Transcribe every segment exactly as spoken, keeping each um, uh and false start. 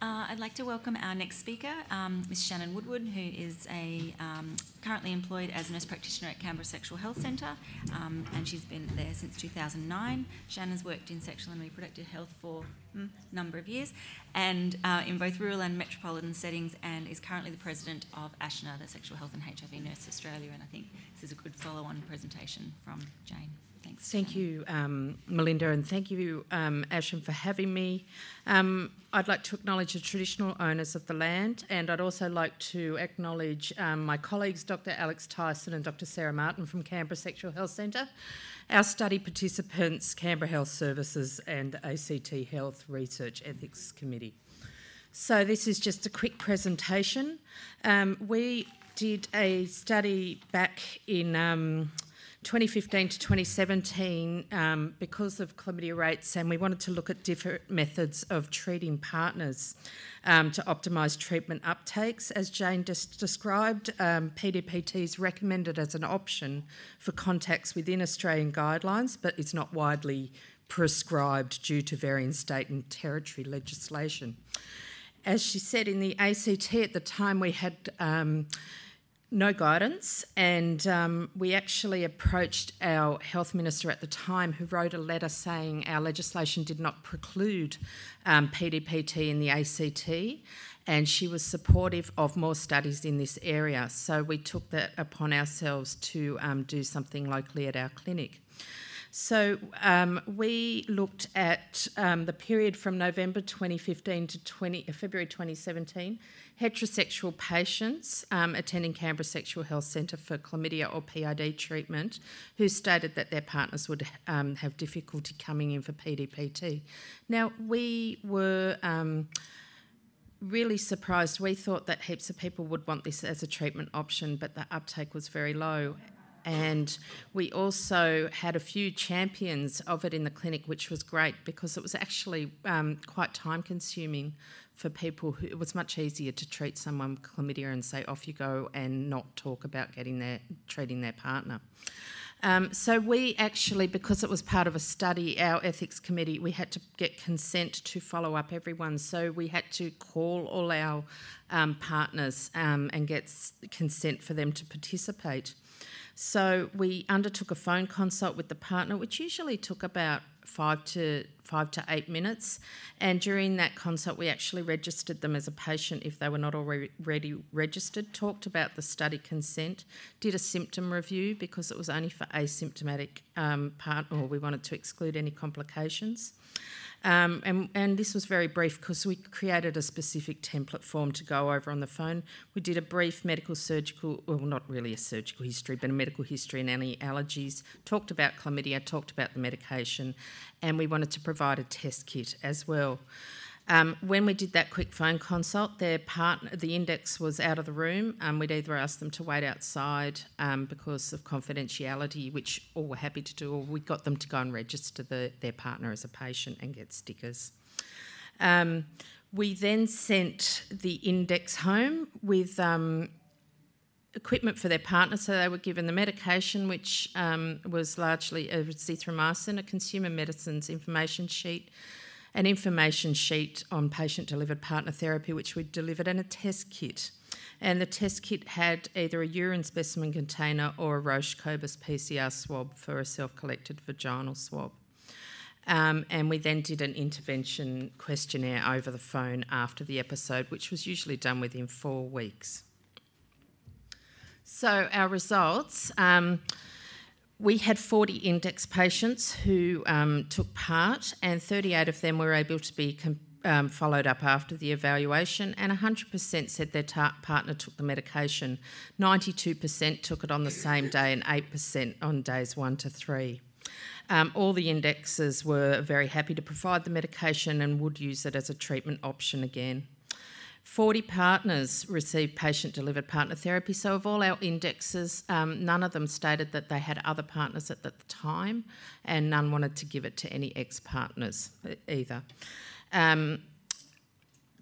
Uh, I'd like to welcome our next speaker, um, Miss Shannon Woodward, who is a um, currently employed as a nurse practitioner at Canberra Sexual Health Centre, um, and she's been there since two thousand nine. Shannon's worked in sexual and reproductive health for a mm, number of years, and uh, in both rural and metropolitan settings, and is currently the president of ASHNA, the Sexual Health and H I V Nurses Australia, and I think this is a good follow-on presentation from Jane. Thanks. Thank you, um, Melinda, and thank you, um, Ashen, for having me. Um, I'd like to acknowledge the traditional owners of the land, and I'd also like to acknowledge um, my colleagues, Doctor Alex Tyson and Doctor Sarah Martin from Canberra Sexual Health Centre, our study participants, Canberra Health Services and A C T Health Research Ethics Committee. So this is just a quick presentation. Um, we did a study back in Um, twenty fifteen to twenty seventeen um, because of chlamydia rates, and we wanted to look at different methods of treating partners um, to optimise treatment uptakes. As Jane just described, um, P D P T is recommended as an option for contacts within Australian guidelines, but it's not widely prescribed due to varying state and territory legislation. As she said, in the A C T at the time we had um, no guidance, and um, we actually approached our health minister at the time, who wrote a letter saying our legislation did not preclude um, P D P T in the A C T, and she was supportive of more studies in this area. So we took that upon ourselves to um, do something locally at our clinic. So um, we looked at um, the period from November twenty fifteen to twenty, uh, February twenty seventeen, heterosexual patients um, attending Canberra Sexual Health Centre for chlamydia or P I D treatment who stated that their partners would um, have difficulty coming in for P D P T. Now, we were Um, really surprised. We thought that heaps of people would want this as a treatment option, but the uptake was very low. And we also had a few champions of it in the clinic, which was great because it was actually um, quite time consuming for people who, it was much easier to treat someone with chlamydia and say off you go and not talk about getting their treating their partner. Um, so we actually, because it was part of a study, our ethics committee, we had to get consent to follow up everyone. So we had to call all our um, partners um, and get consent for them to participate. So we undertook a phone consult with the partner, which usually took about five to five to eight minutes. And during that consult, we actually registered them as a patient if they were not already registered, talked about the study consent, did a symptom review because it was only for asymptomatic um, partner, or we wanted to exclude any complications. Um, and, and this was very brief because we created a specific template form to go over on the phone. We did a brief medical surgical, well, not really a surgical history, but a medical history and any allergies, talked about chlamydia, talked about the medication, and we wanted to provide a test kit as well. Um, when we did that quick phone consult, their partner, the index was out of the room. Um, we'd either asked them to wait outside um, because of confidentiality, which all were happy to do, or we got them to go and register the, their partner as a patient and get stickers. Um, we then sent the index home with um, equipment for their partner, so they were given the medication, which um, was largely azithromycin, a consumer medicines information sheet, an information sheet on patient-delivered partner therapy, which we delivered, and a test kit. And the test kit had either a urine specimen container or a Roche Cobas P C R swab for a self-collected vaginal swab. Um, and we then did an intervention questionnaire over the phone after the episode, which was usually done within four weeks. So our results... Um, We had forty index patients who um, took part, and thirty-eight of them were able to be com- um, followed up after the evaluation, and one hundred percent said their ta- partner took the medication. ninety-two percent took it on the same day and eight percent on days one to three. Um, all the indexes were very happy to provide the medication and would use it as a treatment option again. forty partners received patient-delivered partner therapy. So of all our indexes, um, none of them stated that they had other partners at the time, and none wanted to give it to any ex-partners either. Um,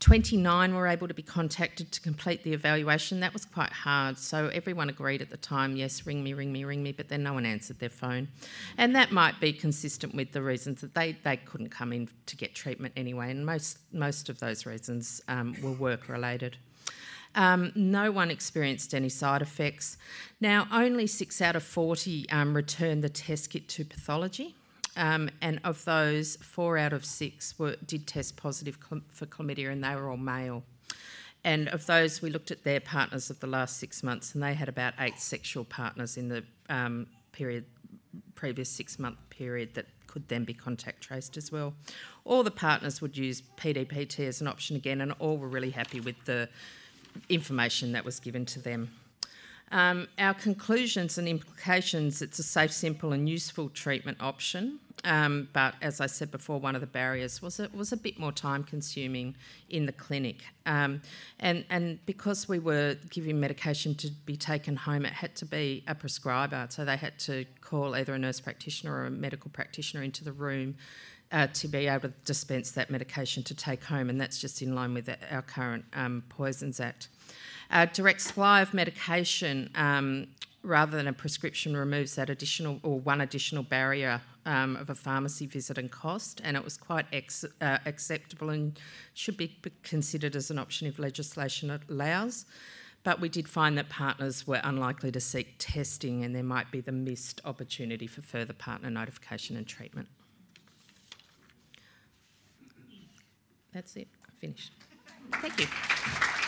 twenty-nine were able to be contacted to complete the evaluation. That was quite hard. So everyone agreed at the time, yes, ring me, ring me, ring me, but then no one answered their phone. And that might be consistent with the reasons that they, they couldn't come in to get treatment anyway, and most, most of those reasons um, were work-related. Um, no one experienced any side effects. Now, only six out of forty um, returned the test kit to pathology. Um, and of those, four out of six were, did test positive cl- for chlamydia, and they were all male. And of those, we looked at their partners of the last six months, and they had about eight sexual partners in the um, period, previous six-month period that could then be contact traced as well. All the partners would use P D P T as an option again, and all were really happy with the information that was given to them. Um, our conclusions and implications: it's a safe, simple and useful treatment option. Um, but as I said before, one of the barriers was it was a bit more time consuming in the clinic. Um, and, and because we were giving medication to be taken home, it had to be a prescriber. So they had to call either a nurse practitioner or a medical practitioner into the room uh, to be able to dispense that medication to take home. And that's just in line with our current um, Poisons Act. Uh, direct supply of medication um, rather than a prescription removes that additional or one additional barrier um, of a pharmacy visit and cost, and it was quite ex- uh, acceptable and should be considered as an option if legislation allows. But we did find that partners were unlikely to seek testing, and there might be the missed opportunity for further partner notification and treatment. That's it. Finished. Thank you.